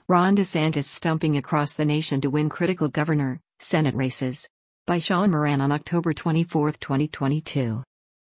Ron DeSantis stumping across the nation to win critical governor, Senate races. By Sean Moran on October 24, 2022.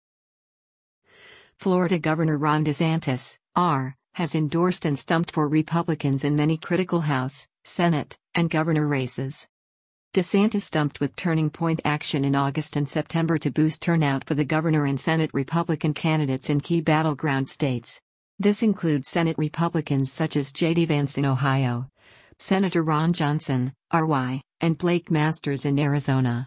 Florida Governor Ron DeSantis, R., has endorsed and stumped for Republicans in many critical House, Senate, and governor races. DeSantis stumped with Turning Point action in August and September to boost turnout for the governor and Senate Republican candidates in key battleground states. This includes Senate Republicans such as J.D. Vance in Ohio, Senator Ron Johnson, R.Y., and Blake Masters in Arizona.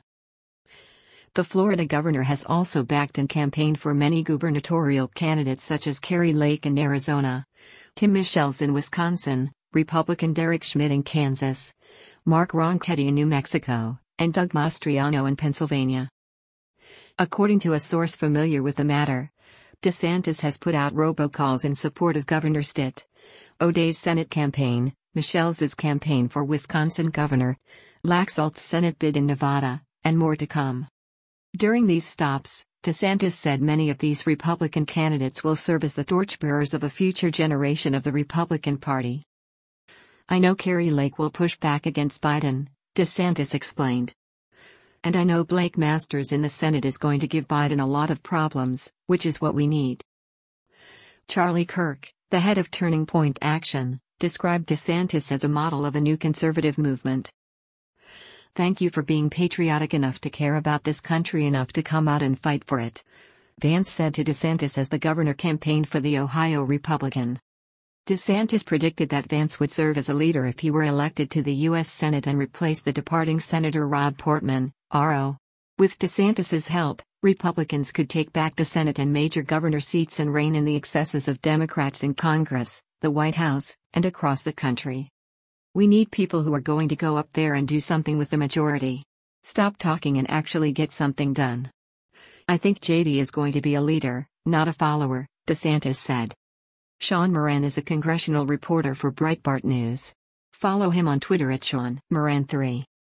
The Florida governor has also backed and campaigned for many gubernatorial candidates such as Kari Lake in Arizona, Tim Michels in Wisconsin, Republican Derek Schmidt in Kansas, Mark Ronchetti in New Mexico, and Doug Mastriano in Pennsylvania. According to a source familiar with the matter, DeSantis has put out robocalls in support of Governor Stitt O'Day's Senate campaign, Michels' campaign for Wisconsin governor, Laxalt's Senate bid in Nevada, and more to come. During these stops, DeSantis said many of these Republican candidates will serve as the torchbearers of a future generation of the Republican Party. "I know Kari Lake will push back against Biden," DeSantis explained. "And I know Blake Masters in the Senate is going to give Biden a lot of problems, which is what we need." Charlie Kirk, the head of Turning Point Action, described DeSantis as a model of a new conservative movement. "Thank you for being patriotic enough to care about this country enough to come out and fight for it," Vance said to DeSantis as the governor campaigned for the Ohio Republican. DeSantis predicted that Vance would serve as a leader if he were elected to the U.S. Senate and replace the departing Senator Rob Portman, R.O. With DeSantis's help, Republicans could take back the Senate and major governor seats and rein in the excesses of Democrats in Congress, the White House, and across the country. "We need people who are going to go up there and do something with the majority. Stop talking and actually get something done. I think JD is going to be a leader, not a follower," DeSantis said. Sean Moran is a congressional reporter for Breitbart News. Follow him on Twitter at Sean Moran3.